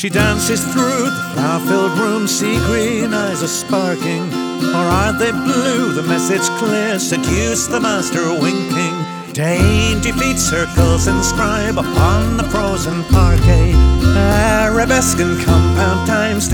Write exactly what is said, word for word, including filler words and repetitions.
She dances through the flower-filled room, sea green eyes are sparking, or are they blue? The message clear, seduce the master winking. Dainty feet circles inscribe upon the frozen parquet, arabesque and compound times.